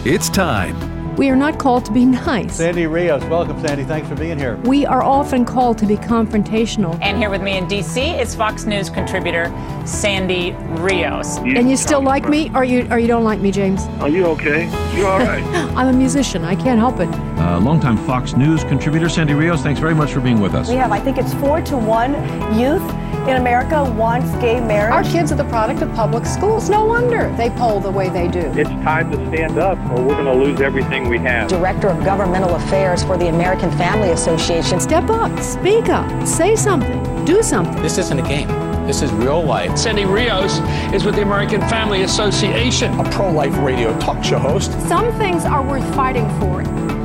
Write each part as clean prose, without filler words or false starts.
It's time. We are not called to be nice. Sandy Rios, welcome, Sandy. Thanks for being here. We are often called to be confrontational. And here with me in D.C. is Fox News contributor Sandy Rios. And you still like me, or you don't like me, James? Are you okay? You all right? I'm a musician. I can't help it. Longtime Fox News contributor Sandy Rios, thanks very much for being with us. We have, I think it's 4-1 youth in America wants gay marriage. Our kids are the product of public schools. No wonder they poll the way they do. It's time to stand up or we're going to lose everything we have. Director of Governmental Affairs for the American Family Association. Step up, speak up, say something, do something. This isn't a game. This is real life. Sandy Rios is with the American Family Association, a pro-life radio talk show host. Some things are worth fighting for.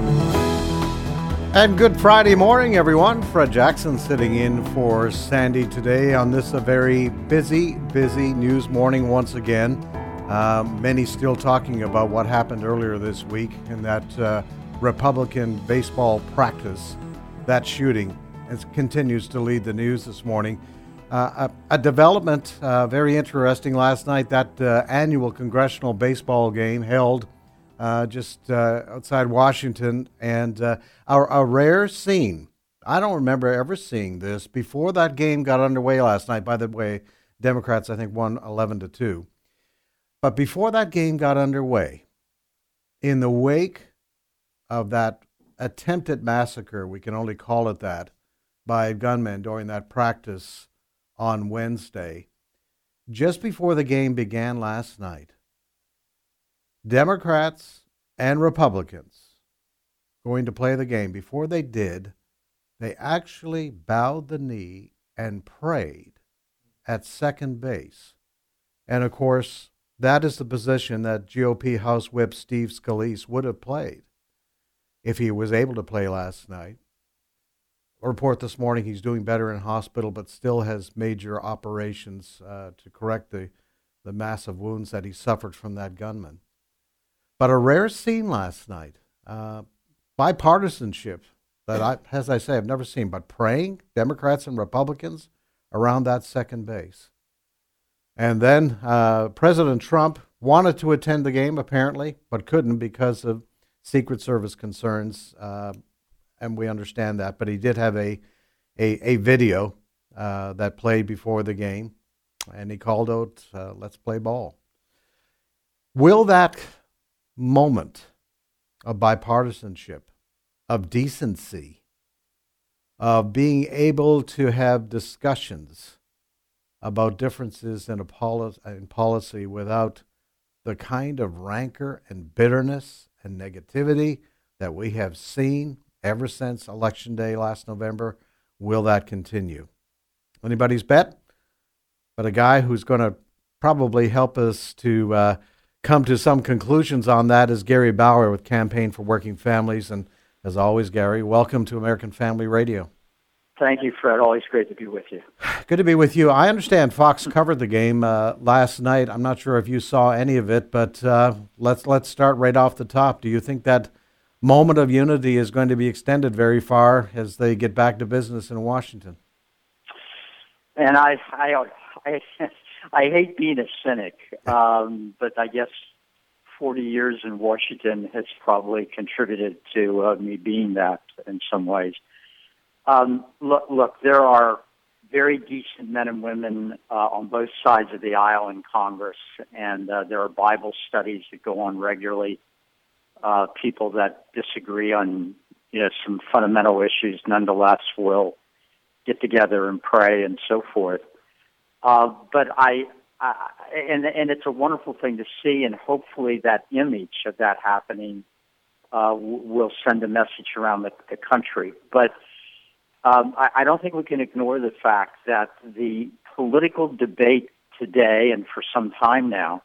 And good Friday morning, everyone. Fred Jackson sitting in for Sandy today on this a very busy news morning once again. Many still talking about what happened earlier this week in that Republican baseball practice. That shooting continues to lead the news this morning. A development very interesting last night, that annual congressional baseball game held just outside Washington, and a rare scene. I don't remember ever seeing this before that game got underway last night. By the way, Democrats, I think, won 11-2. But before that game got underway, in the wake of that attempted massacre, we can only call it that, by gunmen during that practice on Wednesday, just before the game began last night, Democrats and Republicans going to play the game. Before they did, they actually bowed the knee and prayed at second base. And of course, that is the position that GOP House Whip Steve Scalise would have played if he was able to play last night. A report this morning, he's doing better in hospital, but still has major operations to correct the massive wounds that he suffered from that gunman. But a rare scene last night, bipartisanship that as I say, I've never seen, but praying, Democrats and Republicans around that second base. And then President Trump wanted to attend the game apparently, but couldn't because of Secret Service concerns, and we understand that. But he did have a video that played before the game, and he called out, let's play ball. Will that moment of bipartisanship, of decency, of being able to have discussions about differences in policy without the kind of rancor and bitterness and negativity that we have seen ever since Election Day last November, will that continue? Anybody's bet? But a guy who's going to probably help us to come to some conclusions on that is Gary Bauer with Campaign for Working Families. And as always, Gary, welcome to American Family Radio. Thank you, Fred. Always great to be with you. Good to be with you. I understand Fox covered the game last night. I'm not sure if you saw any of it, but let's start right off the top. Do you think that moment of unity is going to be extended very far as they get back to business in Washington? And I hate being a cynic, but I guess 40 years in Washington has probably contributed to me being that in some ways. Look, there are very decent men and women on both sides of the aisle in Congress, and there are Bible studies that go on regularly. People that disagree on some fundamental issues nonetheless will get together and pray and so forth. But and it's a wonderful thing to see, and hopefully that image of that happening will send a message around the country. But I don't think we can ignore the fact that the political debate today and for some time now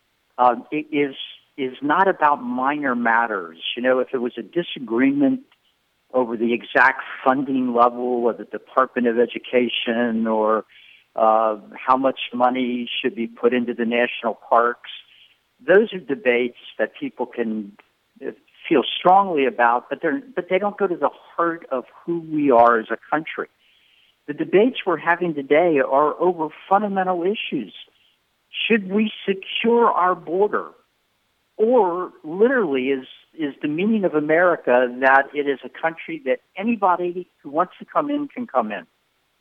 is not about minor matters. If it was a disagreement over the exact funding level of the Department of Education or how much money should be put into the national parks, those are debates that people can feel strongly about, but they don't go to the heart of who we are as a country. The debates we're having today are over fundamental issues. Should we secure our border? or literally is the meaning of America that it is a country that anybody who wants to come in can come in?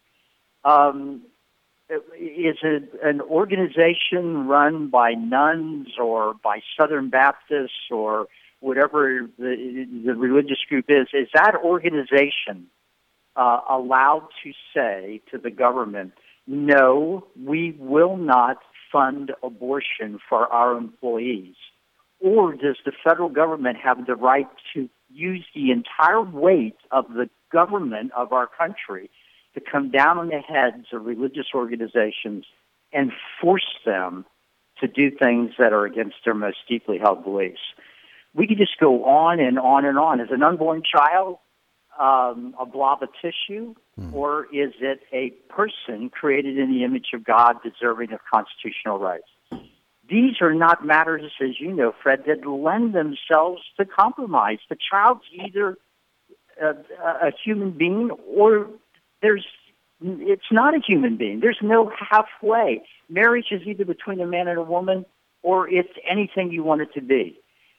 Is it an organization run by nuns or by Southern Baptists or whatever the religious group is? Is that organization allowed to say to the government, no, we will not fund abortion for our employees? Or does the federal government have the right to use the entire weight of the government of our country to come down on the heads of religious organizations and force them to do things that are against their most deeply held beliefs? We could just go on and on and on. Is an unborn child a blob of tissue, or is it a person created in the image of God deserving of constitutional rights? These are not matters, as you know, Fred, that lend themselves to compromise. The child's either a human being or it's not a human being. There's no halfway. Marriage is either between a man and a woman or it's anything you want it to be.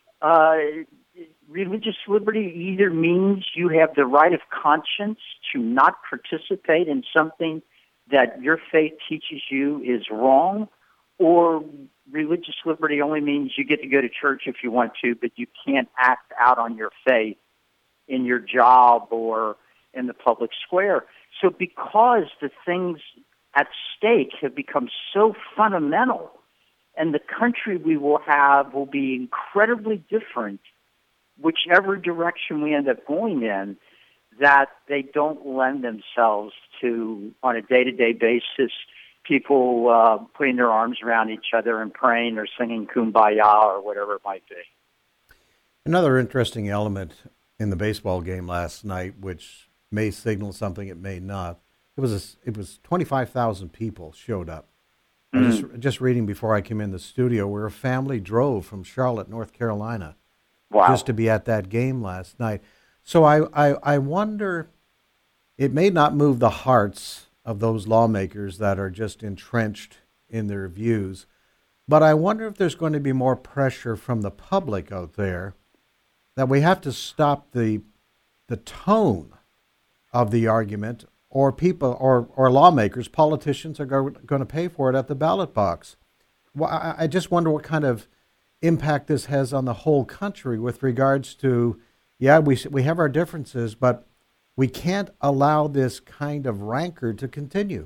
Religious liberty either means you have the right of conscience to not participate in something that your faith teaches you is wrong, or religious liberty only means you get to go to church if you want to, but you can't act out on your faith in your job or in the public square. So because the things at stake have become so fundamental, and the country we will have will be incredibly different, whichever direction we end up going in, that they don't lend themselves to, on a day-to-day basis, people putting their arms around each other and praying or singing Kumbaya or whatever it might be. Another interesting element in the baseball game last night, which may signal something, it may not. It was 25,000 people showed up. Just reading before I came in the studio, where a family drove from Charlotte, North Carolina, just to be at that game last night. So I wonder, it may not move the hearts of those lawmakers that are just entrenched in their views, but I wonder if there's going to be more pressure from the public out there that we have to stop the tone of the argument, or people or lawmakers, politicians are going to pay for it at the ballot box. Well, I just wonder what kind of impact this has on the whole country with regards to, we have our differences, but we can't allow this kind of rancor to continue.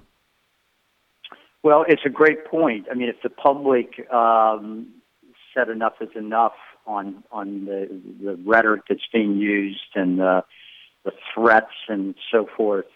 Well, it's a great point. I mean, if the public said enough is enough on the rhetoric that's being used and the threats and so forth,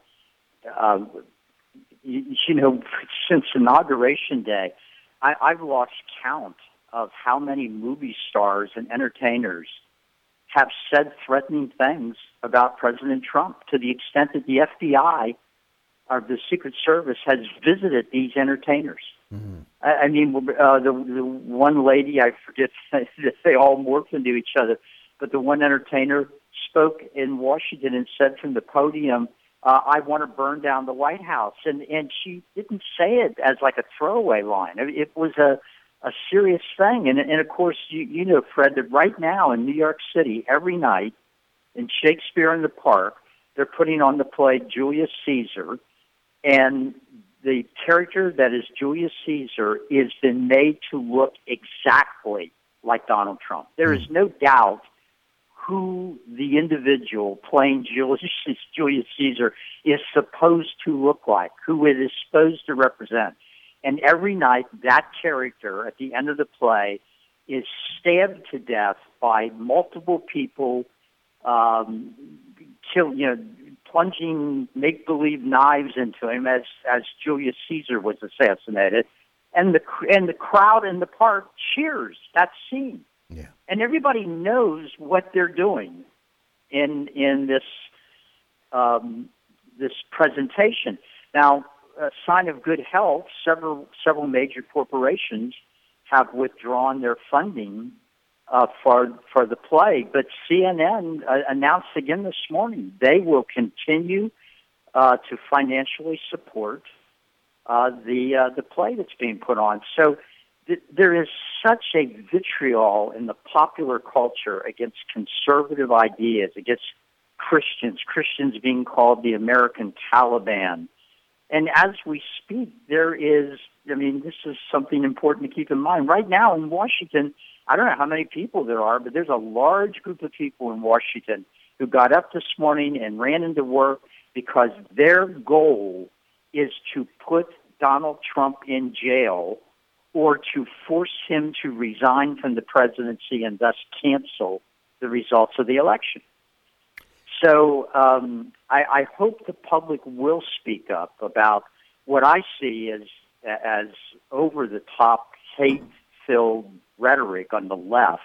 since Inauguration Day, I've lost count of how many movie stars and entertainers have said threatening things about President Trump, to the extent that the FBI or the Secret Service has visited these entertainers. Mm-hmm. I mean, the one lady, I forget, they all morph into each other, but the one entertainer spoke in Washington and said from the podium, I want to burn down the White House. And she didn't say it as like a throwaway line. I mean, it was a serious thing. And of course, you know, Fred, that right now in New York City, every night in Shakespeare in the Park, they're putting on the play Julius Caesar. And the character that is Julius Caesar has been made to look exactly like Donald Trump. There is no doubt who the individual playing Julius Caesar is supposed to look like, who it is supposed to represent. And every night, that character at the end of the play is stabbed to death by multiple people, plunging make-believe knives into him as Julius Caesar was assassinated, and the crowd in the park cheers that scene. Yeah. And everybody knows what they're doing in this this presentation. Now, a sign of good health, several major corporations have withdrawn their funding for the play, but CNN announced again this morning they will continue to financially support the play that's being put on. So there is such a vitriol in the popular culture against conservative ideas, against Christians being called the American Taliban. And as we speak, this is something important to keep in mind. Right now in Washington, I don't know how many people there are, but there's a large group of people in Washington who got up this morning and ran into work because their goal is to put Donald Trump in jail or to force him to resign from the presidency and thus cancel the results of the election. So I hope the public will speak up about what I see as over-the-top, hate-filled rhetoric on the left.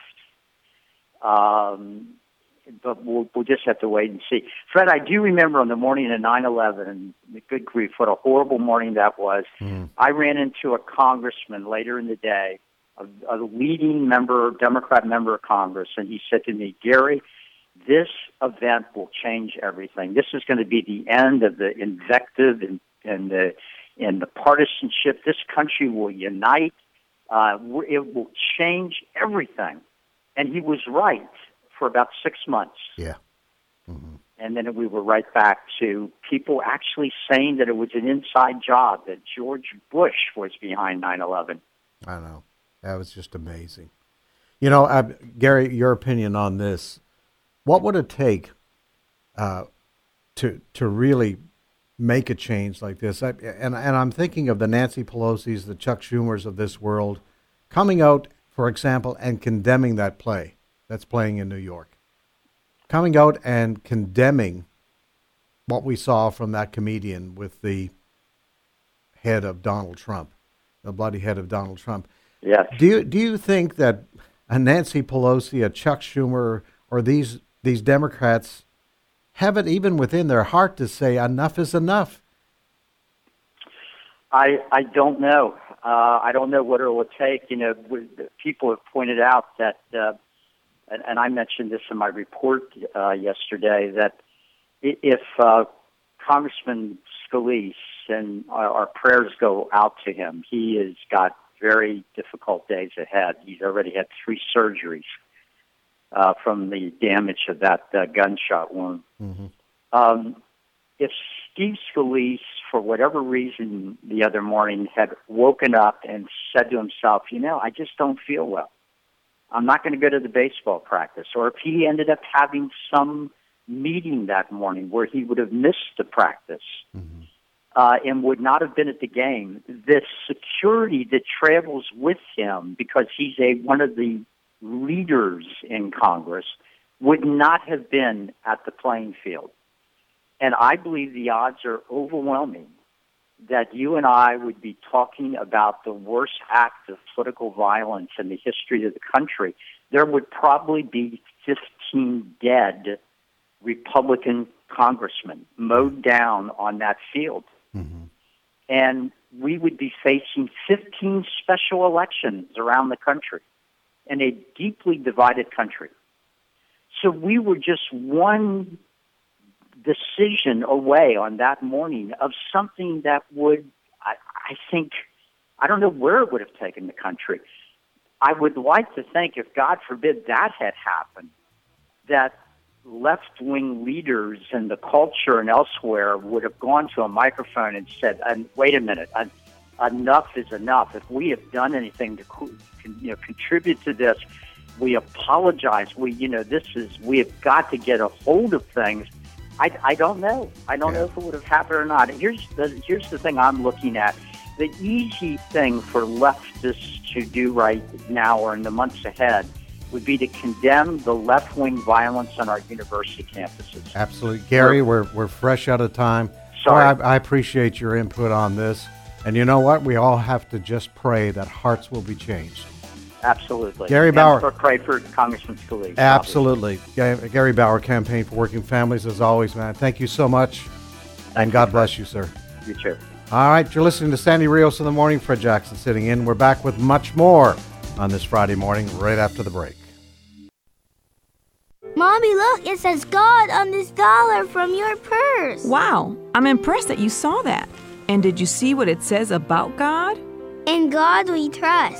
But we'll just have to wait and see. Fred, I do remember on the morning of 9/11, good grief, what a horrible morning that was. I ran into a congressman later in the day, a leading Democrat member of Congress, and he said to me, Gary, this event will change everything. This is going to be the end of the invective and the partisanship. This country will unite. It will change everything. And he was right for about 6 months. Yeah. Mm-hmm. And then we were right back to people actually saying that it was an inside job, that George Bush was behind 9/11. I know. That was just amazing. You know, Gary, your opinion on this, what would it take to really make a change like this? And I'm thinking of the Nancy Pelosi's, the Chuck Schumers of this world, coming out, for example, and condemning that play that's playing in New York. Coming out and condemning what we saw from that comedian with the head of Donald Trump, the bloody head of Donald Trump. Yes. Do you think that a Nancy Pelosi, a Chuck Schumer, or these Democrats have it even within their heart to say enough is enough? I don't know. I don't know what it will take. You know, people have pointed out that, and I mentioned this in my report yesterday, that if Congressman Scalise, and our prayers go out to him, he has got very difficult days ahead. He's already had 3 surgeries from the damage of that gunshot wound. Mm-hmm. If Steve Scalise, for whatever reason the other morning, had woken up and said to himself, you know, I just don't feel well, I'm not going to go to the baseball practice, or if he ended up having some meeting that morning where he would have missed the practice, mm-hmm. And would not have been at the game, the security that travels with him, because he's one of the leaders in Congress, would not have been at the playing field. And I believe the odds are overwhelming that you and I would be talking about the worst act of political violence in the history of the country. There would probably be 15 dead Republican congressmen mowed down on that field. Mm-hmm. And we would be facing 15 special elections around the country in a deeply divided country. So we were just one decision away on that morning of something that would, I think, I don't know where it would have taken the country. I would like to think, if God forbid that had happened, that left-wing leaders in the culture and elsewhere would have gone to a microphone and said, wait a minute, enough is enough. If we have done anything to contribute to this, we apologize. We have got to get a hold of things. I don't know. I don't know if it would have happened or not. Here's the thing I'm looking at. The easy thing for leftists to do right now or in the months ahead would be to condemn the left-wing violence on our university campuses. Absolutely. Gary, we're fresh out of time. Sorry. I appreciate your input on this. And you know what? We all have to just pray that hearts will be changed. Absolutely. Gary Bauer. And pray for Congressman Scalise. Absolutely. Gary Bauer, Campaign for Working Families, as always, man. Thank you so much. And God bless you, sir. You too. All right. You're listening to Sandy Rios in the Morning. Fred Jackson sitting in. We're back with much more on this Friday morning, right after the break. Mommy, look, it says God on this dollar from your purse. Wow, I'm impressed that you saw that. And did you see what it says about God? In God we trust.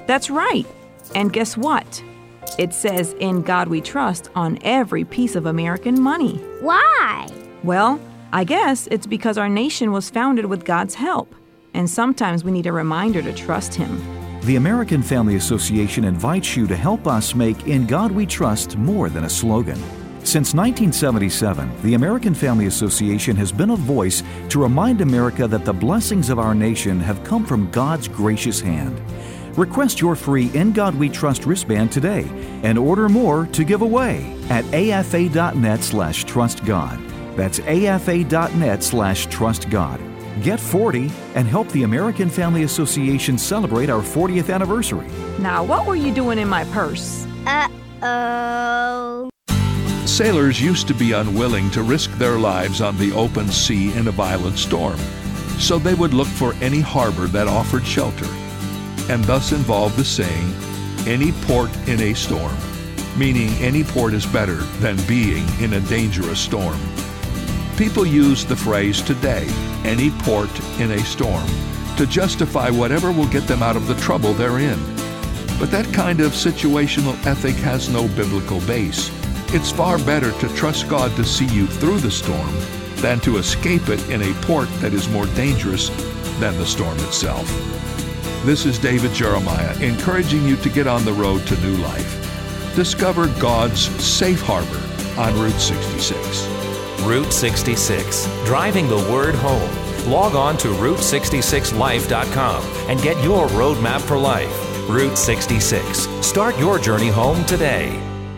That's right. And guess what? It says, "In God We Trust" on every piece of American money. Why? Well, I guess it's because our nation was founded with God's help, and sometimes we need a reminder to trust Him. The American Family Association invites you to help us make "In God We Trust" more than a slogan. Since 1977, the American Family Association has been a voice to remind America that the blessings of our nation have come from God's gracious hand. Request your free "In God We Trust" wristband today and order more to give away at afa.net/trustgod. That's afa.net/trustgod. Get 40 and help the American Family Association celebrate our 40th anniversary. Now, what were you doing in my purse? Uh-oh. Sailors used to be unwilling to risk their lives on the open sea in a violent storm, so they would look for any harbor that offered shelter, and thus involved the saying, "Any port in a storm," meaning any port is better than being in a dangerous storm. People use the phrase today, "any port in a storm," to justify whatever will get them out of the trouble they're in. But that kind of situational ethic has no biblical base. It's far better to trust God to see you through the storm than to escape it in a port that is more dangerous than the storm itself. This is David Jeremiah encouraging you to get on the road to new life. Discover God's safe harbor on Route 66. Route 66, driving the word home. Log on to Route66Life.com and get your roadmap for life. Route 66. Start your journey home today.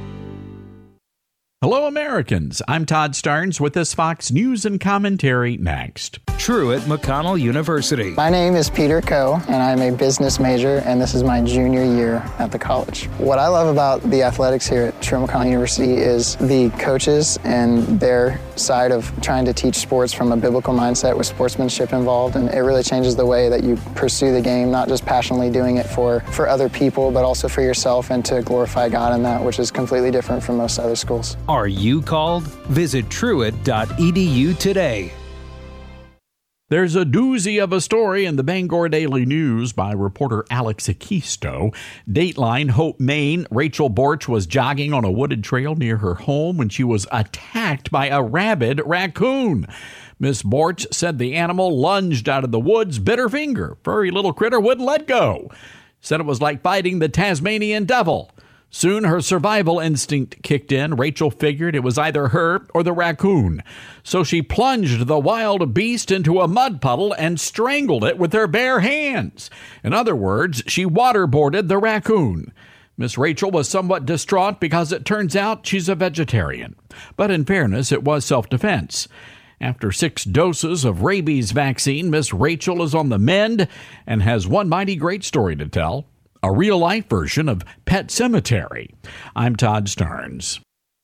Hello, Americans. I'm Todd Starnes with this Fox News and Commentary next. Truett McConnell University. My name is Peter Coe, and I'm a business major, and this is my junior year at the college. What I love about the athletics here at Truett McConnell University is the coaches and their side of trying to teach sports from a biblical mindset with sportsmanship involved, and it really changes the way that you pursue the game, not just passionately doing it for other people, but also for yourself and to glorify God in that, which is completely different from most other schools. Are you called? Visit truett.edu today. There's a doozy of a story in the Bangor Daily News by reporter Alex Akisto. Dateline, Hope, Maine. Rachel Borch was jogging on a wooded trail near her home when she was attacked by a rabid raccoon. Miss Borch said the animal lunged out of the woods, bit her finger. Furry little critter wouldn't let go. Said it was like fighting the Tasmanian devil. Soon her survival instinct kicked in. Rachel figured it was either her or the raccoon. So she plunged the wild beast into a mud puddle and strangled it with her bare hands. In other words, she waterboarded the raccoon. Miss Rachel was somewhat distraught because it turns out she's a vegetarian. But in fairness, it was self-defense. After 6 doses of rabies vaccine, Miss Rachel is on the mend and has one mighty great story to tell. A real-life version of Pet Sematary. I'm Todd Starnes.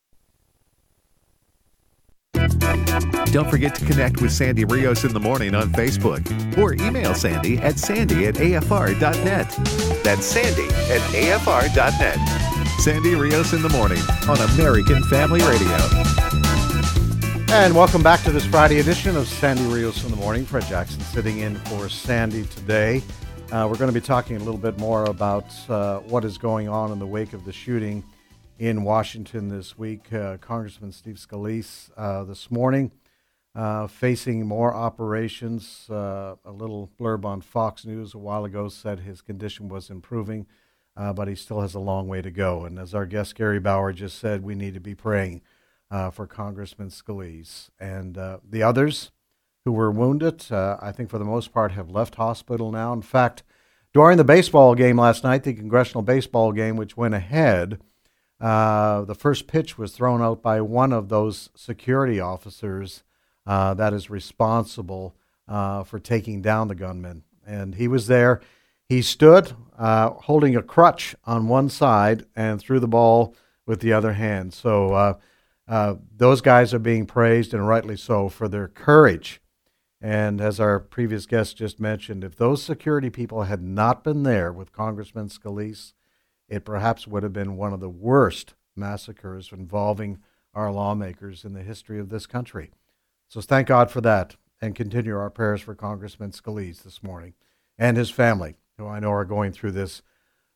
Don't forget to connect with Sandy Rios in the morning on Facebook or email Sandy at sandy@afr.net. That's sandy@afr.net. Sandy Rios in the morning on American Family Radio. And welcome back to this Friday edition of Sandy Rios in the morning. Fred Jackson sitting in for Sandy today. We're going to be talking a little bit more about what is going on in the wake of the shooting in Washington this week. Congressman Steve Scalise this morning facing more operations. A little blurb on Fox News a while ago said his condition was improving, but he still has a long way to go. And as our guest Gary Bauer just said, we need to be praying for Congressman Scalise. And the others who were wounded, I think for the most part, have left hospital now. In fact, during the baseball game last night, the congressional baseball game, which went ahead, the first pitch was thrown out by one of those security officers that is responsible for taking down the gunman. And he was there. He stood holding a crutch on one side and threw the ball with the other hand. So those guys are being praised, and rightly so, for their courage. And as our previous guest just mentioned, if those security people had not been there with Congressman Scalise, it perhaps would have been one of the worst massacres involving our lawmakers in the history of this country. So thank God for that, and continue our prayers for Congressman Scalise this morning and his family, who I know are going through this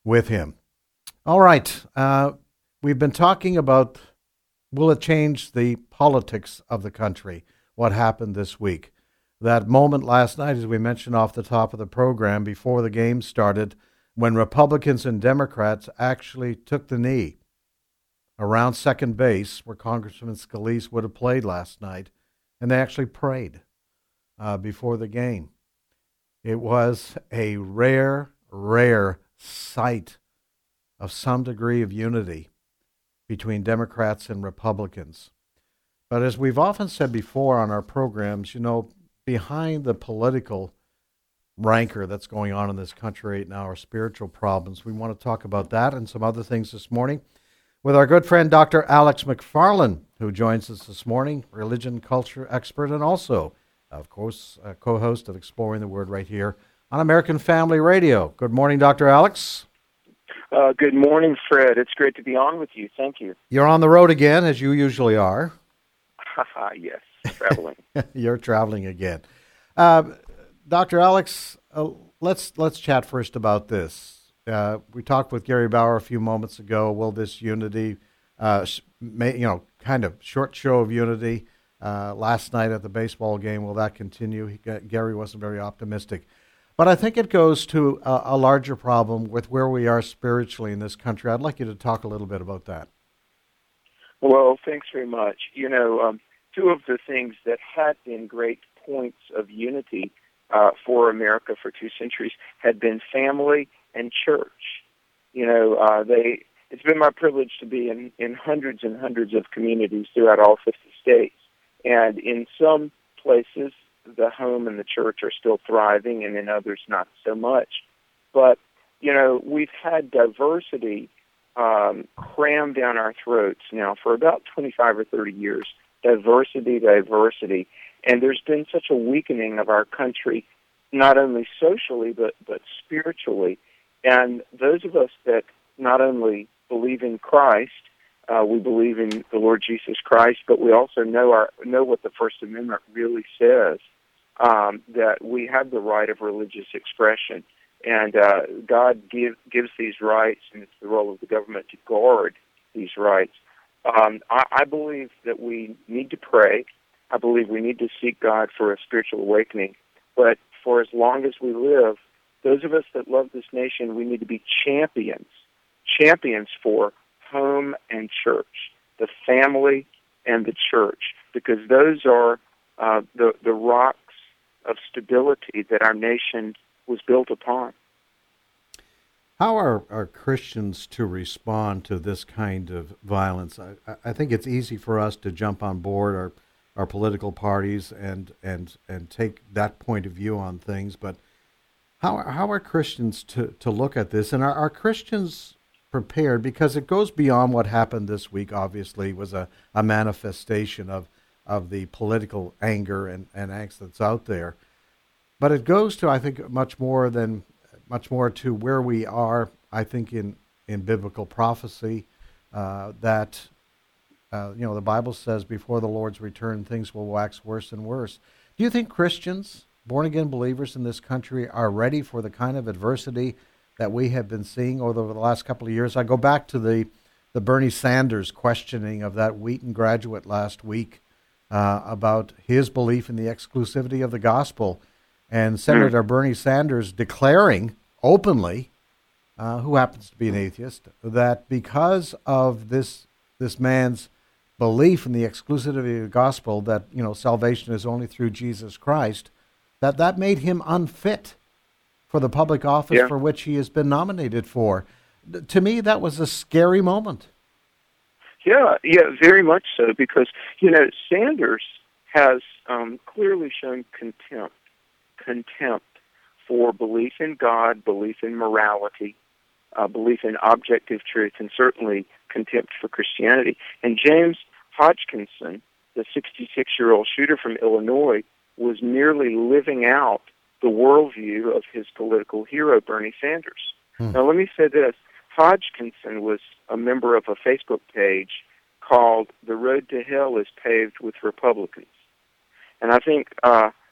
with him. All right. We've been talking about, will it change the politics of the country, what happened this week? That moment last night, as we mentioned off the top of the program before the game started, when Republicans and Democrats actually took the knee around second base, where Congressman Scalise would have played last night, and they actually prayed before the game. It was a rare sight of some degree of unity between Democrats and Republicans. But as we've often said before on our programs, you know, behind the political rancor that's going on in this country right now are spiritual problems. We want to talk about that and some other things this morning with our good friend Dr. Alex McFarland, who joins us this morning, religion culture expert, and also, of course, a co-host of Exploring the Word right here on American Family Radio. Good morning, Dr. Alex. Good morning, Fred. It's great to be on with you. Thank you. You're on the road again, as you usually are. Yes, traveling. You're traveling again. Dr. Alex, let's chat first about this. We talked with Gary Bauer a few moments ago. Will this unity, kind of short show of unity last night at the baseball game, will that continue? Gary wasn't very optimistic. But I think it goes to a larger problem with where we are spiritually in this country. I'd like you to talk a little bit about that. Well, thanks very much. You know, two of the things that had been great points of unity for America for 2 centuries had been family and church. You know, it's been my privilege to be in hundreds and hundreds of communities throughout all 50 states. And in some places, the home and the church are still thriving, and in others, not so much. But, you know, we've had diversity crammed down our throats now for about 25 or 30 years. Diversity. And there's been such a weakening of our country, not only socially, but spiritually. And those of us that not only believe in Christ, we believe in the Lord Jesus Christ, but we also know what the First Amendment really says, that we have the right of religious expression. And God gives these rights, and it's the role of the government to guard these rights. I believe that we need to pray. I believe we need to seek God for a spiritual awakening. But for as long as we live, those of us that love this nation, we need to be champions for home and church, the family and the church, because those are the rocks of stability that our nation was built upon. How are Christians to respond to this kind of violence? I think it's easy for us to jump on board our political parties and take that point of view on things, but how are Christians to look at this? And are Christians prepared? Because it goes beyond what happened this week, obviously, was a manifestation of the political anger and angst that's out there. But it goes to, I think, much more to where we are, I think, in biblical prophecy, that the Bible says before the Lord's return, things will wax worse and worse. Do you think Christians, born-again believers in this country, are ready for the kind of adversity that we have been seeing over the last couple of years? I go back to the Bernie Sanders questioning of that Wheaton graduate last week about his belief in the exclusivity of the gospel. And Senator Bernie Sanders declaring openly, who happens to be an atheist, that because of this man's belief in the exclusivity of the gospel, that salvation is only through Jesus Christ, that made him unfit for the public office for which he has been nominated for. To me, that was a scary moment. Yeah, very much so, because Sanders has clearly shown contempt for belief in God, belief in morality, belief in objective truth, and certainly contempt for Christianity. And James Hodgkinson, the 66-year-old shooter from Illinois, was merely living out the worldview of his political hero, Bernie Sanders. Now, let me say this. Hodgkinson was a member of a Facebook page called The Road to Hell is Paved with Republicans. And I think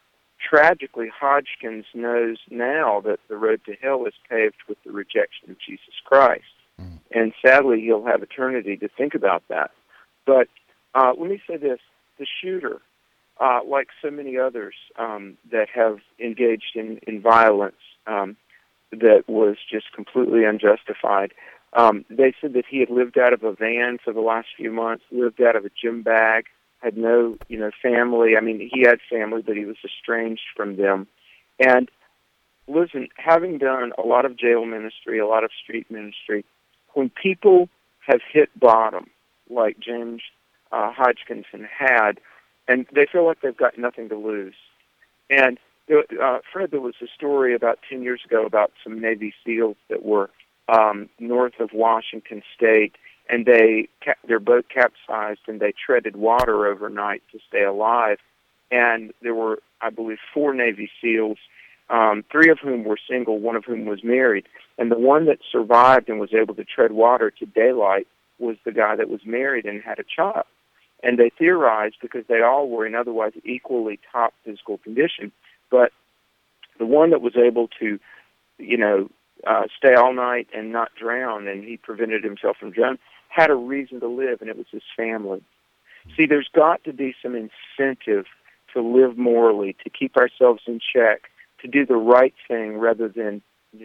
tragically, Hodgkins knows now that the road to hell is paved with the rejection of Jesus Christ. And sadly, he'll have eternity to think about that. But let me say this. The shooter, like so many others that have engaged in violence that was just completely unjustified, they said that he had lived out of a van for the last few months, lived out of a gym bag, had no, family. I mean, he had family, but he was estranged from them. And listen, having done a lot of jail ministry, a lot of street ministry, when people have hit bottom, like James Hodgkinson had, and they feel like they've got nothing to lose. And Fred, there was a story about 10 years ago about some Navy SEALs that were north of Washington State, and their boat capsized, and they treaded water overnight to stay alive. And there were, I believe, 4 Navy SEALs, 3 of whom were single, 1 of whom was married. And the one that survived and was able to tread water to daylight was the guy that was married and had a child. And they theorized, because they all were in otherwise equally top physical condition, but the one that was able to, stay all night and not drown, and he prevented himself from drowning, had a reason to live, and it was his family. See, there's got to be some incentive to live morally, to keep ourselves in check, to do the right thing rather than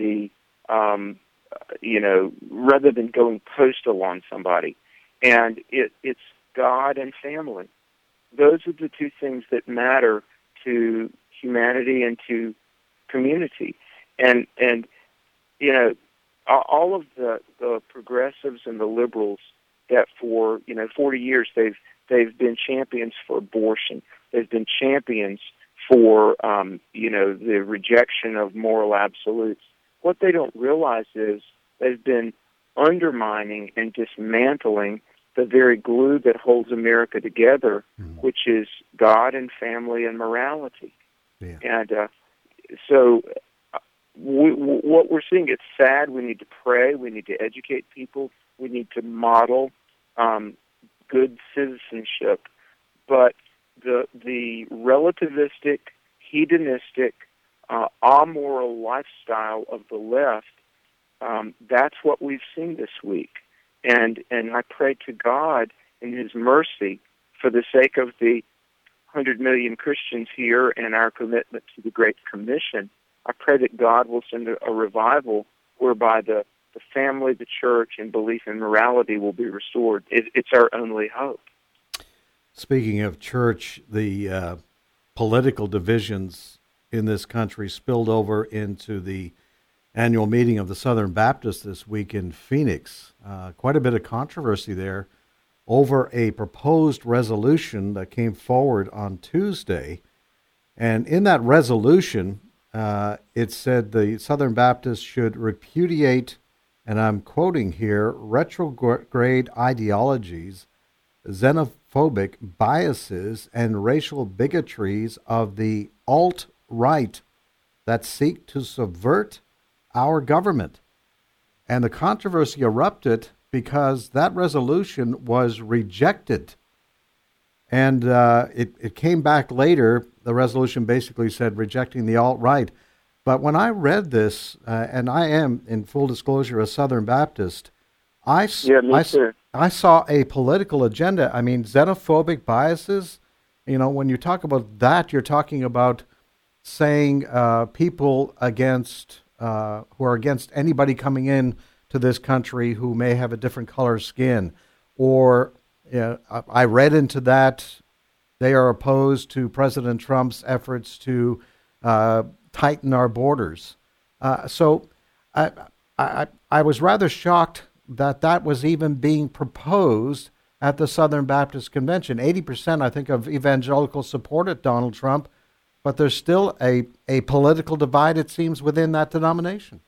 rather than going postal on somebody. And it's God and family. Those are the 2 things that matter to humanity and to community. And all of the progressives and the liberals that for 40 years they've been champions for abortion. They've been champions for the rejection of moral absolutes. What they don't realize is they've been undermining and dismantling the very glue that holds America together, which is God and family and morality. Yeah. And so what we're seeing, it's sad. We need to pray. We need to educate people. We need to model good citizenship. But the relativistic, hedonistic, amoral lifestyle of the left, that's what we've seen this week. And I pray to God in His mercy, for the sake of the 100 million Christians here and our commitment to the Great Commission, I pray that God will send a revival whereby the family, the church, and belief in morality will be restored. It's our only hope. Speaking of church, the political divisions in this country spilled over into the annual meeting of the Southern Baptists this week in Phoenix. Quite a bit of controversy there over a proposed resolution that came forward on Tuesday. And in that resolution, it said the Southern Baptists should repudiate, and I'm quoting here, retrograde ideologies, xenophobic biases, and racial bigotries of the alt-right that seek to subvert our government. And the controversy erupted because that resolution was rejected. And it came back later. The resolution basically said rejecting the alt-right. But when I read this, and I am, in full disclosure, a Southern Baptist, I saw a political agenda. I mean, xenophobic biases, when you talk about that, you're talking about saying people against who are against anybody coming in to this country who may have a different color skin. Or I read into that they are opposed to President Trump's efforts to tighten our borders. So I was rather shocked that was even being proposed at the Southern Baptist Convention. 80%, I think, of evangelicals supported Donald Trump, but there's still a political divide, it seems, within that denomination.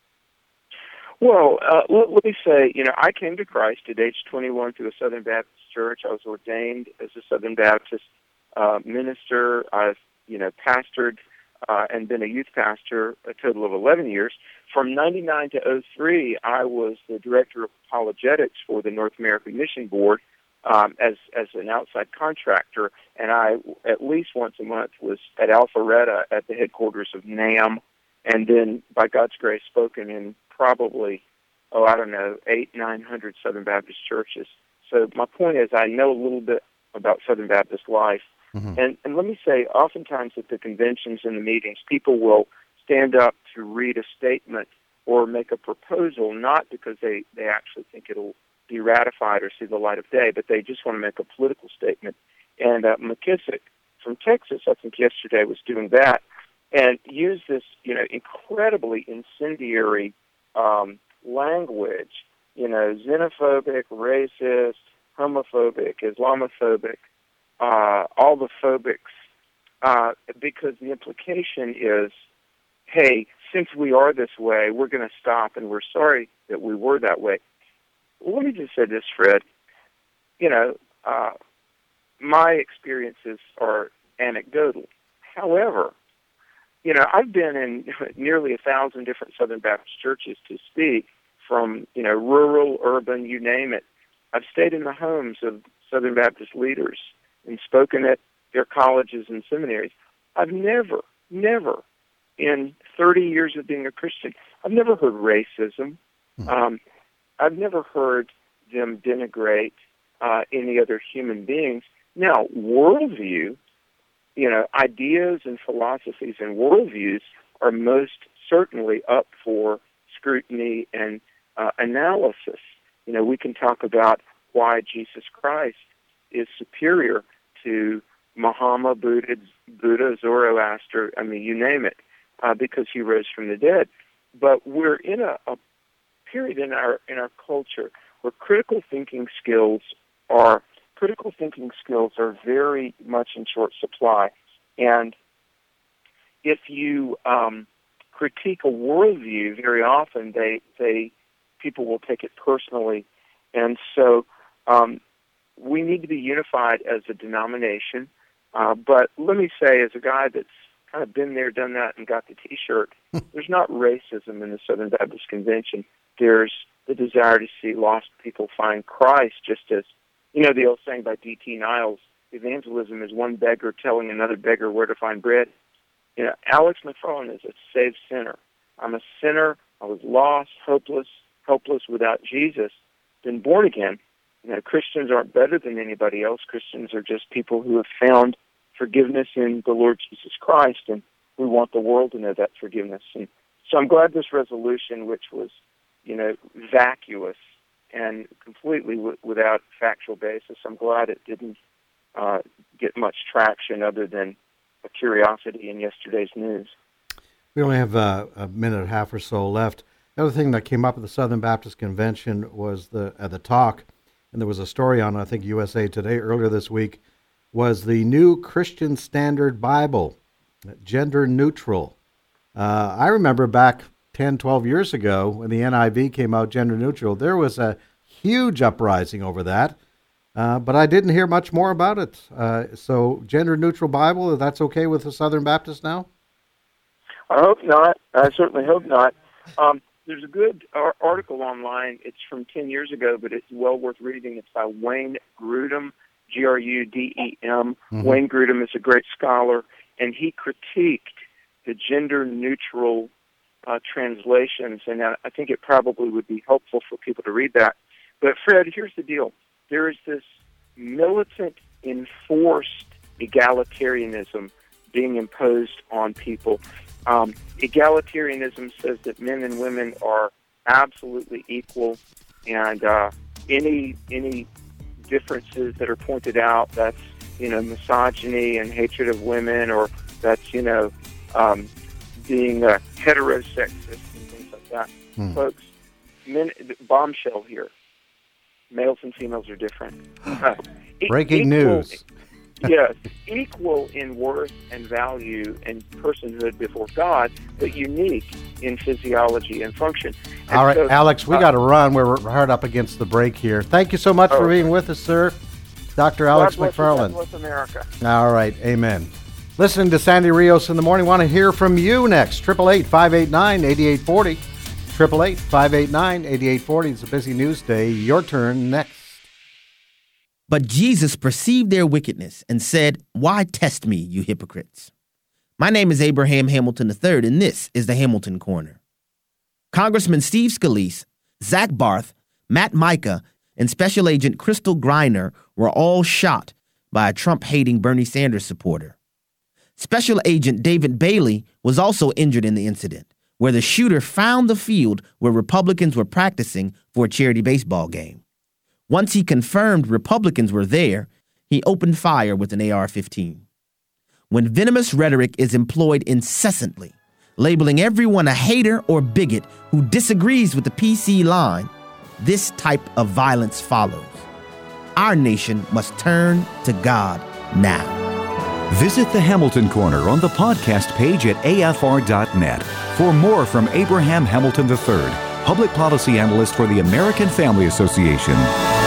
Well, let me say, I came to Christ at age 21 through a Southern Baptist church. I was ordained as a Southern Baptist minister. I've, pastored and been a youth pastor a total of 11 years. From 99 to 03, I was the director of apologetics for the North American Mission Board, as an outside contractor, and I at least once a month was at Alpharetta at the headquarters of NAM, and then by God's grace spoken in probably 800-900 Southern Baptist churches. So my point is, I know a little bit about Southern Baptist life, and let me say, oftentimes at the conventions and the meetings, people will stand up to read a statement or make a proposal, not because they actually think it'll be ratified or see the light of day, but they just want to make a political statement. And McKissick from Texas, I think yesterday, was doing that and used this, incredibly incendiary language, xenophobic, racist, homophobic, Islamophobic, all the phobics, because the implication is, hey, since we are this way, we're going to stop, and we're sorry that we were that way. Let me just say this, Fred. My experiences are anecdotal. However, I've been in nearly 1,000 different Southern Baptist churches to speak, from, rural, urban, you name it. I've stayed in the homes of Southern Baptist leaders and spoken at their colleges and seminaries. I've never, in 30 years of being a Christian, I've never heard racism. I've never heard them denigrate any other human beings. Now, worldview, ideas and philosophies and worldviews are most certainly up for scrutiny and analysis. We can talk about why Jesus Christ is superior to Muhammad, Buddha, Zoroaster, you name it, because he rose from the dead. But we're in a period in our culture where critical thinking skills are very much in short supply. And if you critique a worldview, very often people will take it personally. And so we need to be unified as a denomination. But let me say, as a guy that's kind of been there, done that, and got the T-shirt, there's not racism in the Southern Baptist Convention. There's the desire to see lost people find Christ, just as, the old saying by D.T. Niles, evangelism is one beggar telling another beggar where to find bread. Alex McFarland is a saved sinner. I'm a sinner. I was lost, hopeless without Jesus. Been born again. Christians aren't better than anybody else. Christians are just people who have found forgiveness in the Lord Jesus Christ, and we want the world to know that forgiveness. And so I'm glad this resolution, which was, vacuous and completely without factual basis, I'm glad it didn't get much traction other than a curiosity in yesterday's news. We only have a minute and a half or so left. The other thing that came up at the Southern Baptist Convention was the talk, and there was a story on, I think, USA Today earlier this week, was the New Christian Standard Bible, gender neutral. I remember back 10, 12 years ago when the NIV came out gender neutral, there was a huge uprising over that, but I didn't hear much more about it. So gender neutral Bible, that's okay with the Southern Baptist now? I hope not. I certainly hope not. There's a good article online. It's from 10 years ago, but it's well worth reading. It's by Wayne Grudem, Grudem. Wayne Grudem is a great scholar, and he critiqued the gender-neutral translations, and I think it probably would be helpful for people to read that. But, Fred, here's the deal. There is this militant, enforced egalitarianism being imposed on people. Egalitarianism says that men and women are absolutely equal, and any differences that are pointed out, that's misogyny and hatred of women, or that's being heterosexist and things like that. Folks, bombshell here. Males and females are different. Breaking news. Yes, equal in worth and value and personhood before God, but unique in physiology and function. And all right, so, Alex, we got to run. We're hard up against the break here. Thank you so much for being with us, sir. Dr. Alex McFarland. God bless America. All right, amen. Listening to Sandy Rios in the morning. Want to hear from you next. 888-589-8840. 888-589-8840. It's a busy news day. Your turn next. But Jesus perceived their wickedness and said, "Why test me, you hypocrites? My name is Abraham Hamilton III, and this is the Hamilton Corner." Congressman Steve Scalise, Zach Barth, Matt Micah, and Special Agent Crystal Griner were all shot by a Trump-hating Bernie Sanders supporter. Special Agent David Bailey was also injured in the incident, where the shooter found the field where Republicans were practicing for a charity baseball game. Once he confirmed Republicans were there, he opened fire with an AR-15. When venomous rhetoric is employed incessantly, labeling everyone a hater or bigot who disagrees with the PC line, this type of violence follows. Our nation must turn to God now. Visit the Hamilton Corner on the podcast page at afr.net for more from Abraham Hamilton III, public policy analyst for the American Family Association.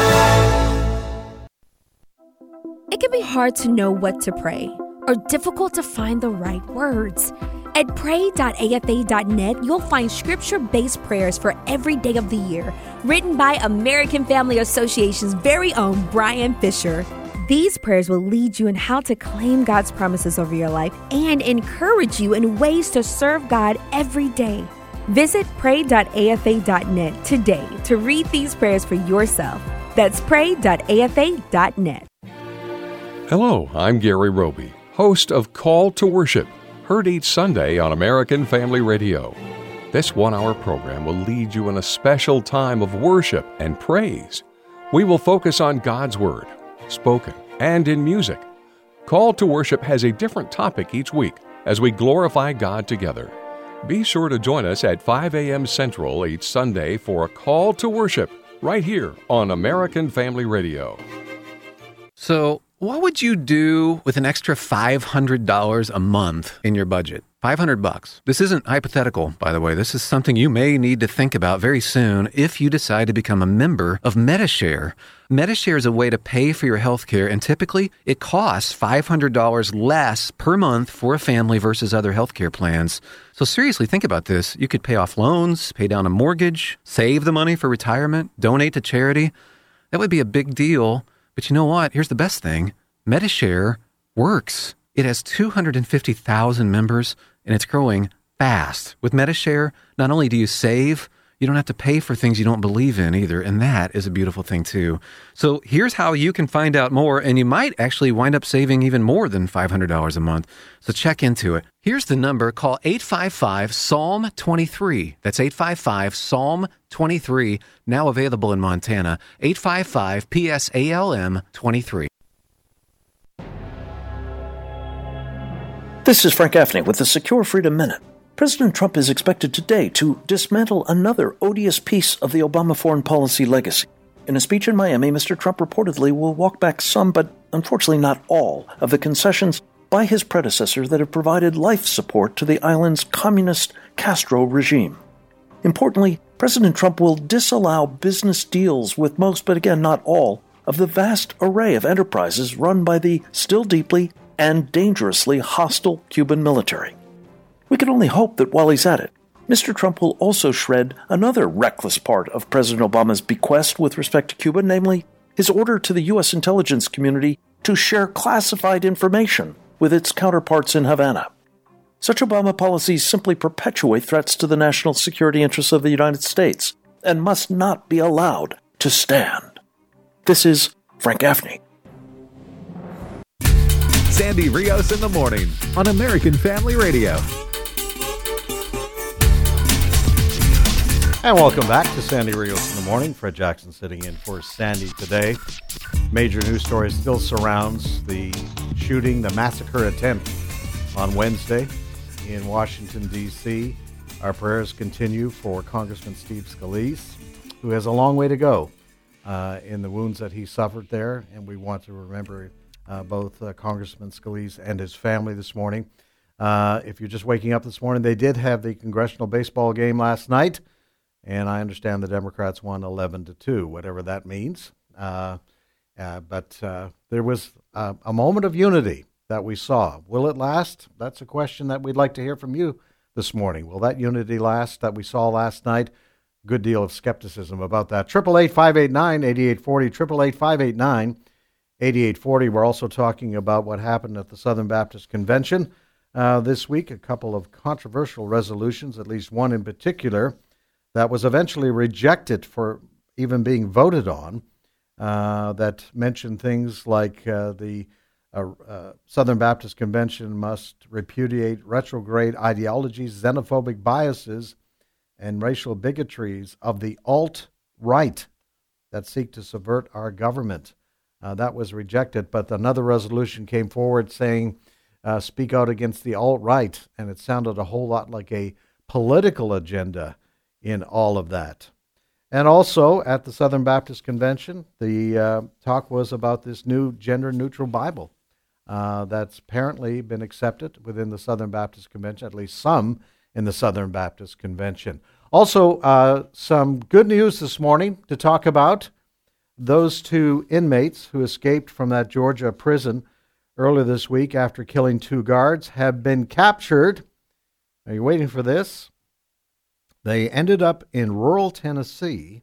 It can be hard to know what to pray or difficult to find the right words. At pray.afa.net, you'll find scripture-based prayers for every day of the year, written by American Family Association's very own Brian Fisher. These prayers will lead you in how to claim God's promises over your life and encourage you in ways to serve God every day. Visit pray.afa.net today to read these prayers for yourself. That's pray.afa.net. Hello, I'm Gary Roby, host of Call to Worship, heard each Sunday on American Family Radio. This one-hour program will lead you in a special time of worship and praise. We will focus on God's Word, spoken and in music. Call to Worship has a different topic each week as we glorify God together. Be sure to join us at 5 a.m. Central each Sunday for a Call to Worship right here on American Family Radio. So, what would you do with an extra $500 a month in your budget? $500. This isn't hypothetical, by the way. This is something you may need to think about very soon if you decide to become a member of Medi-Share. Medi-Share is a way to pay for your health care, and typically it costs $500 less per month for a family versus other health care plans. So seriously, think about this. You could pay off loans, pay down a mortgage, save the money for retirement, donate to charity. That would be a big deal. But you know what? Here's the best thing. Medi-Share works. It has 250,000 members, and it's growing fast. With Medi-Share, not only do you save, you don't have to pay for things you don't believe in either, and that is a beautiful thing too. So here's how you can find out more, and you might actually wind up saving even more than $500 a month. So check into it. Here's the number. Call 855-PSALM-23. That's 855-PSALM-23, now available in Montana. 855-PSALM-23. This is Frank Gaffney with the Secure Freedom Minute. President Trump is expected today to dismantle another odious piece of the Obama foreign policy legacy. In a speech in Miami, Mr. Trump reportedly will walk back some, but unfortunately not all, of the concessions by his predecessor that have provided life support to the island's communist Castro regime. Importantly, President Trump will disallow business deals with most, but again not all, of the vast array of enterprises run by the still deeply and dangerously hostile Cuban military. We can only hope that while he's at it, Mr. Trump will also shred another reckless part of President Obama's bequest with respect to Cuba, namely his order to the U.S. intelligence community to share classified information with its counterparts in Havana. Such Obama policies simply perpetuate threats to the national security interests of the United States and must not be allowed to stand. This is Frank Gaffney. Sandy Rios in the morning on American Family Radio. And welcome back to Sandy Rios in the morning. Fred Jackson sitting in for Sandy today. Major news story still surrounds the shooting, the massacre attempt on Wednesday in Washington, D.C. Our prayers continue for Congressman Steve Scalise, who has a long way to go in the wounds that he suffered there. And we want to remember both Congressman Scalise and his family this morning. If you're just waking up this morning, they did have the congressional baseball game last night, and I understand the Democrats won 11-2, whatever that means. But there was a moment of unity that we saw. Will it last? That's a question that we'd like to hear from you this morning. Will that unity last that we saw last night? Good deal of skepticism about that. 888-589-8840, 8840. We're also talking about what happened at the Southern Baptist Convention this week, a couple of controversial resolutions, at least one in particular, that was eventually rejected for even being voted on, that mentioned things like the Southern Baptist Convention must repudiate retrograde ideologies, xenophobic biases, and racial bigotries of the alt-right that seek to subvert our government. That was rejected, but another resolution came forward saying, speak out against the alt-right, and it sounded a whole lot like a political agenda in all of that. And also at the Southern Baptist Convention, the talk was about this new gender-neutral Bible that's apparently been accepted within the Southern Baptist Convention, at least some in the Southern Baptist Convention. Also, some good news this morning to talk about. Those two inmates who escaped from that Georgia prison earlier this week after killing 2 guards have been captured. Are you waiting for this? They ended up in rural Tennessee,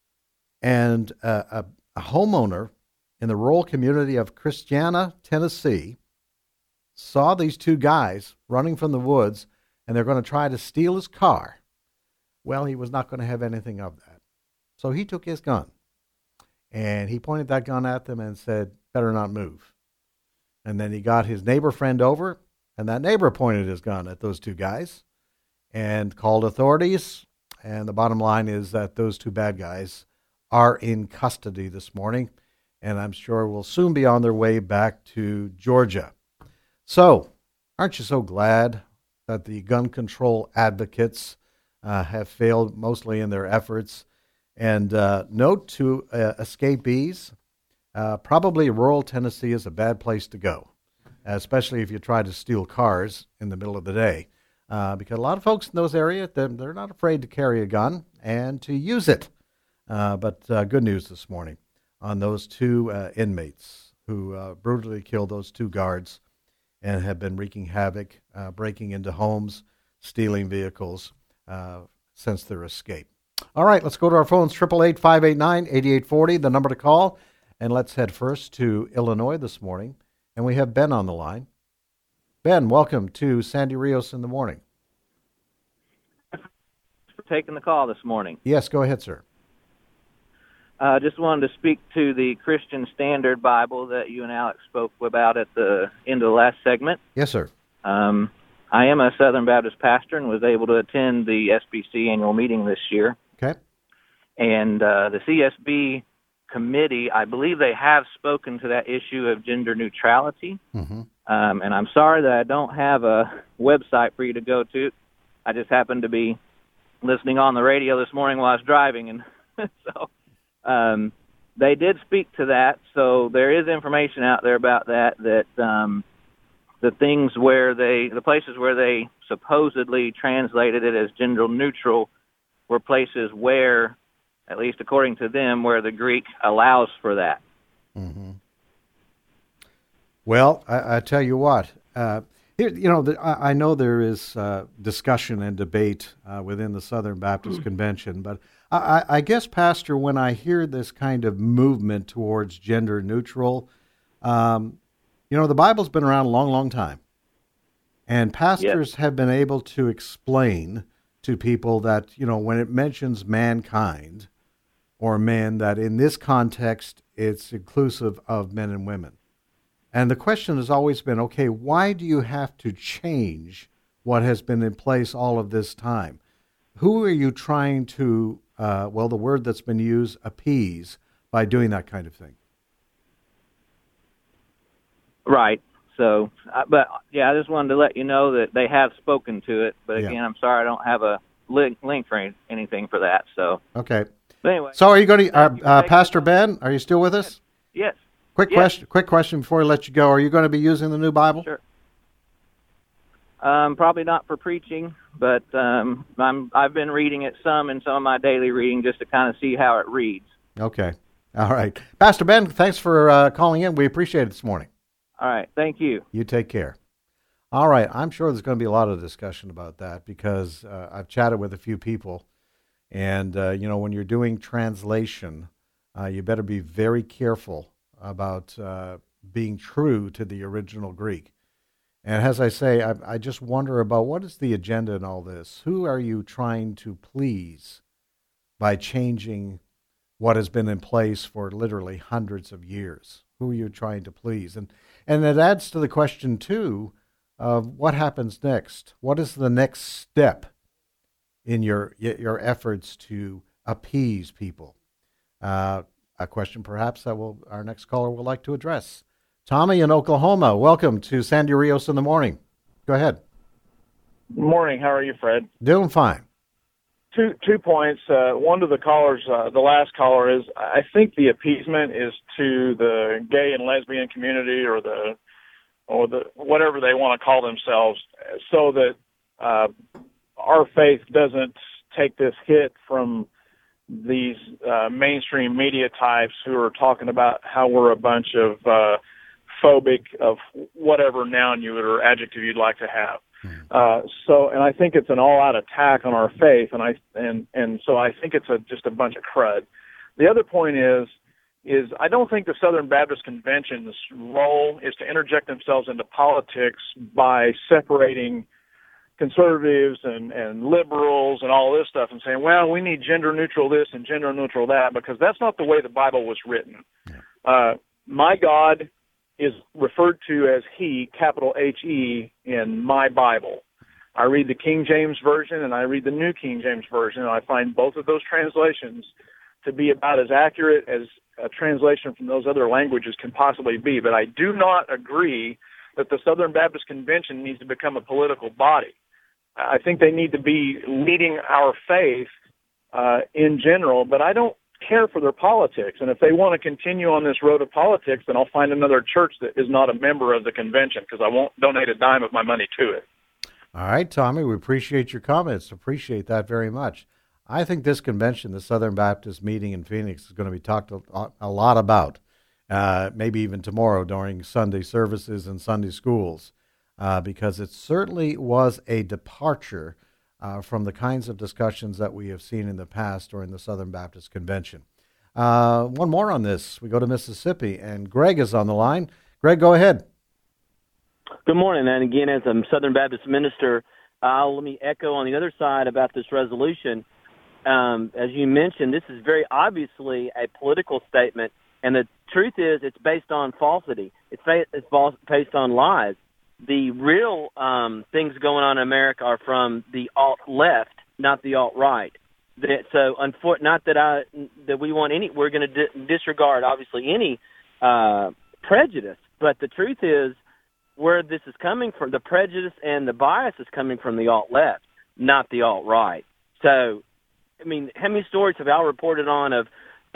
and a homeowner in the rural community of Christiana, Tennessee, saw these 2 guys running from the woods, and they're going to try to steal his car. Well, he was not going to have anything of that. So he took his gun, and he pointed that gun at them and said, better not move. And then he got his neighbor friend over, and that neighbor pointed his gun at those 2 guys and called authorities. And the bottom line is that those 2 bad guys are in custody this morning, and I'm sure will soon be on their way back to Georgia. So, aren't you so glad that the gun control advocates have failed mostly in their efforts? And note to escapees, probably rural Tennessee is a bad place to go, especially if you try to steal cars in the middle of the day. Because a lot of folks in those areas, they're not afraid to carry a gun and to use it. But good news this morning on those 2 inmates who brutally killed those 2 guards and have been wreaking havoc, breaking into homes, stealing vehicles since their escape. All right, let's go to our phones, 888-589-8840, the number to call. And let's head first to Illinois this morning. And we have Ben on the line. Ben, welcome to Sandy Rios in the Morning. Thanks for taking the call this morning. Yes, go ahead, sir. Just wanted to speak to the Christian Standard Bible that you and Alex spoke about at the end of the last segment. Yes, sir. I am a Southern Baptist pastor and was able to attend the SBC annual meeting this year. Okay. And the CSB committee, I believe they have spoken to that issue of gender neutrality. Mm-hmm. And I'm sorry that I don't have a website for you to go to. I just happened to be listening on the radio this morning while I was driving, and so they did speak to that. So there is information out there about that the places where they supposedly translated it as gender neutral were places where, at least according to them, where the Greek allows for that. Mm-hmm. Well, I tell you what, I know there is discussion and debate within the Southern Baptist Convention, but I guess, Pastor, when I hear this kind of movement towards gender neutral, the Bible's been around a long, long time, and pastors have been able to explain to people that, when it mentions mankind or men, that in this context it's inclusive of men and women. And the question has always been, okay, why do you have to change what has been in place all of this time? Who are you trying to, the word that's been used, appease by doing that kind of thing? Right. So, I just wanted to let you know that they have spoken to it. But again, I'm sorry I don't have a link for anything for that. So okay. But anyway, so are you going to, Pastor Ben? Are you still with us? Yes. Quick question before I let you go. Are you going to be using the new Bible? Sure. Probably not for preaching, but I've been reading it some in some of my daily reading just to kind of see how it reads. Okay. All right. Pastor Ben, thanks for calling in. We appreciate it this morning. All right. Thank you. You take care. All right. I'm sure there's going to be a lot of discussion about that because I've chatted with a few people. And, when you're doing translation, you better be very careful about being true to the original Greek. And as I say, I just wonder about what is the agenda in all this? Who are you trying to please by changing what has been in place for literally hundreds of years? Who are you trying to please? And it adds to the question, too, of what happens next. What is the next step in your efforts to appease people? A question perhaps that our next caller will like to address. Tommy in Oklahoma, welcome to Sandy Rios in the Morning. Go ahead. Good morning. How are you, Fred? Doing fine. Two points. One to the callers, the last caller is, I think the appeasement is to the gay and lesbian community or the whatever they want to call themselves, so that our faith doesn't take this hit from these mainstream media types who are talking about how we're a bunch of phobic of whatever noun you would or adjective you'd like to have. And I think it's an all-out attack on our faith, and so I think it's just a bunch of crud. The other point is I don't think the Southern Baptist Convention's role is to interject themselves into politics by separating conservatives and liberals and all this stuff and saying, well, we need gender neutral this and gender neutral that, because that's not the way the Bible was written. My God is referred to as He, capital He, in my Bible. I read the King James Version and I read the New King James Version, and I find both of those translations to be about as accurate as a translation from those other languages can possibly be. But I do not agree that the Southern Baptist Convention needs to become a political body. I think they need to be leading our faith in general, but I don't care for their politics. And if they want to continue on this road of politics, then I'll find another church that is not a member of the convention, because I won't donate a dime of my money to it. All right, Tommy, we appreciate your comments. Appreciate that very much. I think this convention, the Southern Baptist meeting in Phoenix, is going to be talked a lot about, maybe even tomorrow during Sunday services and Sunday schools, because it certainly was a departure from the kinds of discussions that we have seen in the past during the Southern Baptist Convention. One more on this. We go to Mississippi, and Greg is on the line. Greg, go ahead. Good morning. And again, as a Southern Baptist minister, let me echo on the other side about this resolution. As you mentioned, this is very obviously a political statement, and the truth is it's based on falsity. It's based on lies. The real things going on in America are from the alt-left, not the alt-right. So, not that we want any. We're going to disregard, obviously, any prejudice. But the truth is, where this is coming from, the prejudice and the bias is coming from the alt-left, not the alt-right. So, I mean, how many stories have y'all reported on of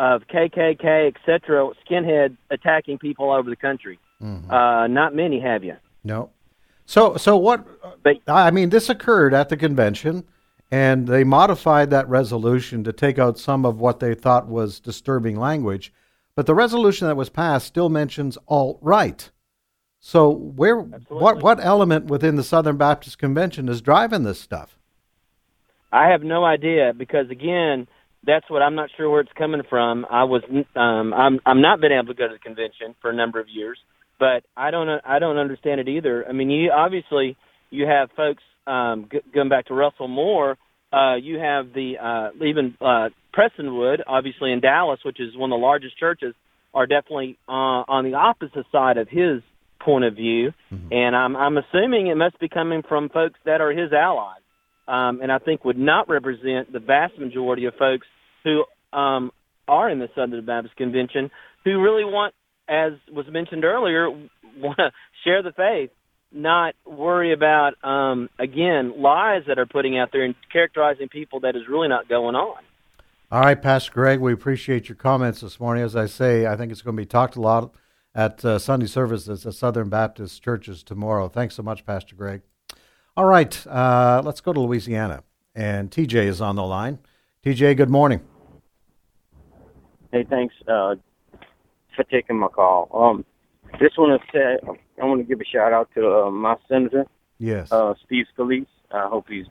KKK, et cetera, skinhead attacking people over the country? Mm-hmm. Not many, have you? No. So what? I mean, this occurred at the convention, and they modified that resolution to take out some of what they thought was disturbing language. But the resolution that was passed still mentions alt-right. So what element within the Southern Baptist Convention is driving this stuff? I have no idea, because again, that's what I'm not sure where it's coming from. I'm not been able to go to the convention for a number of years. But I don't understand it either. I mean, you have folks going back to Russell Moore. You have even Prestonwood, obviously in Dallas, which is one of the largest churches, are definitely on the opposite side of his point of view. Mm-hmm. And I'm assuming it must be coming from folks that are his allies, and I think would not represent the vast majority of folks who are in the Southern Baptist Convention who really want, as was mentioned earlier, want to share the faith, not worry about, again, lies that are putting out there and characterizing people that is really not going on. All right, Pastor Greg, we appreciate your comments this morning. As I say, I think it's going to be talked a lot at Sunday services at Southern Baptist churches tomorrow. Thanks so much, Pastor Greg. All right, let's go to Louisiana, and TJ is on the line. TJ, good morning. Hey, thanks for taking my call. Just want to say, I want to give a shout out to my senator, yes, Steve Scalise. I hope he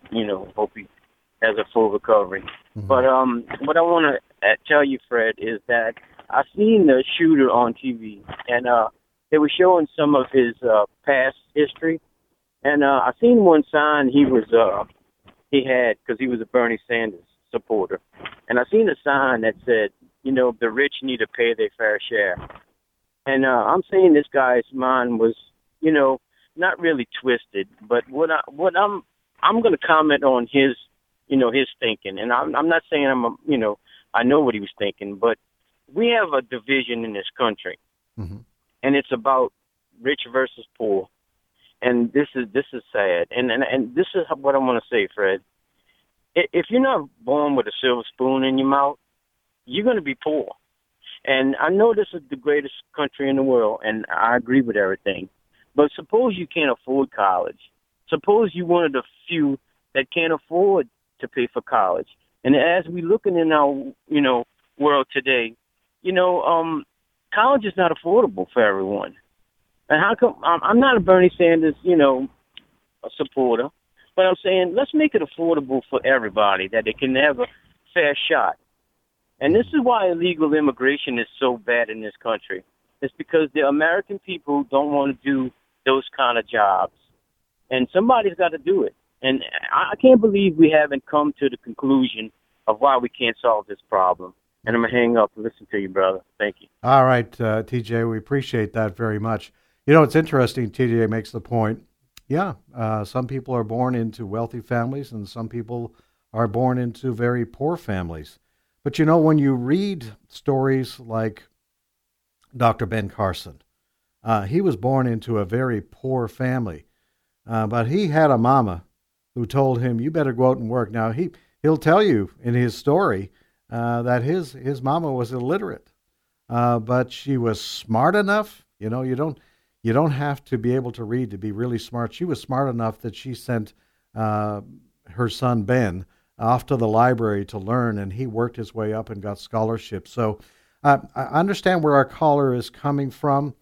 has a full recovery. Mm-hmm. But what I want to tell you, Fred, is that I seen the shooter on TV, and they were showing some of his past history, and I seen one sign he had because he was a Bernie Sanders supporter, and I seen a sign that said, the rich need to pay their fair share, and I'm saying this guy's mind was, not really twisted, but what I'm going to comment on his, his thinking, and I'm not saying I know what he was thinking, but we have a division in this country, and it's about rich versus poor, and this is sad, and this is what I want to say, Fred. If you're not born with a silver spoon in your mouth, you're going to be poor, and I know this is the greatest country in the world, and I agree with everything, but suppose you can't afford college. Suppose you're one of the few that can't afford to pay for college, and as we looking in our world today, college is not affordable for everyone. And how come I'm not a Bernie Sanders, a supporter, but I'm saying let's make it affordable for everybody, that they can have a fair shot. And this is why illegal immigration is so bad in this country. It's because the American people don't want to do those kind of jobs. And somebody's got to do it. And I can't believe we haven't come to the conclusion of why we can't solve this problem. And I'm going to hang up and listen to you, brother. Thank you. All right, TJ, we appreciate that very much. It's interesting, TJ makes the point. Yeah, some people are born into wealthy families and some people are born into very poor families. But when you read stories like Dr. Ben Carson, he was born into a very poor family, but he had a mama who told him, you better go out and work. Now, he'll tell you in his story that his mama was illiterate, but she was smart enough. You don't have to be able to read to be really smart. She was smart enough that she sent her son Ben off to the library to learn, and he worked his way up and got scholarships. So I understand where our caller is coming from,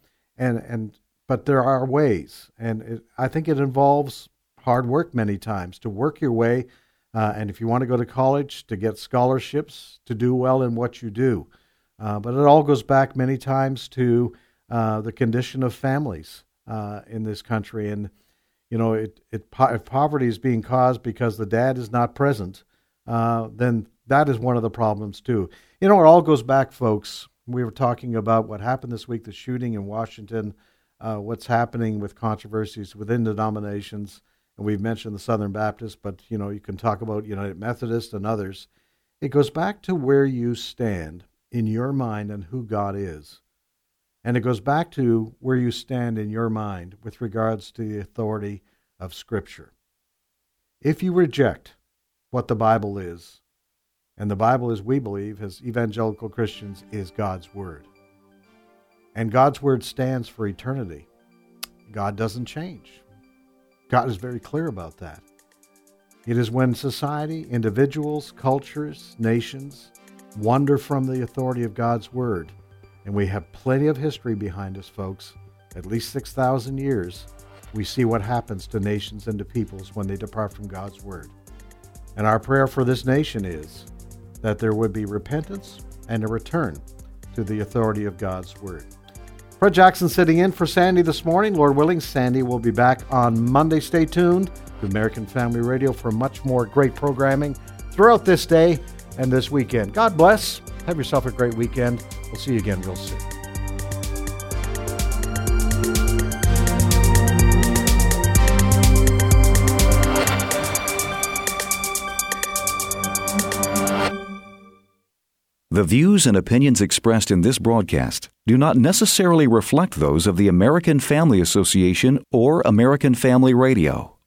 but there are ways, and I think it involves hard work many times to work your way. And if you want to go to college, to get scholarships, to do well in what you do. But it all goes back many times to the condition of families in this country. And, if poverty is being caused because the dad is not present, then that is one of the problems too. It all goes back, folks. We were talking about what happened this week, the shooting in Washington, what's happening with controversies within denominations. And we've mentioned the Southern Baptists, but, you can talk about United Methodist and others. It goes back to where you stand in your mind and who God is. And it goes back to where you stand in your mind with regards to the authority of Scripture. If you reject what the Bible is, and the Bible, as we believe, as evangelical Christians, is God's Word, and God's Word stands for eternity, God doesn't change. God is very clear about that. It is when society, individuals, cultures, nations wander from the authority of God's Word, and we have plenty of history behind us, folks, at least 6,000 years, we see what happens to nations and to peoples when they depart from God's Word. And our prayer for this nation is that there would be repentance and a return to the authority of God's Word. Fred Jackson sitting in for Sandy this morning. Lord willing, Sandy will be back on Monday. Stay tuned to American Family Radio for much more great programming throughout this day and this weekend. God bless. Have yourself a great weekend. We'll see you again real soon. The views and opinions expressed in this broadcast do not necessarily reflect those of the American Family Association or American Family Radio.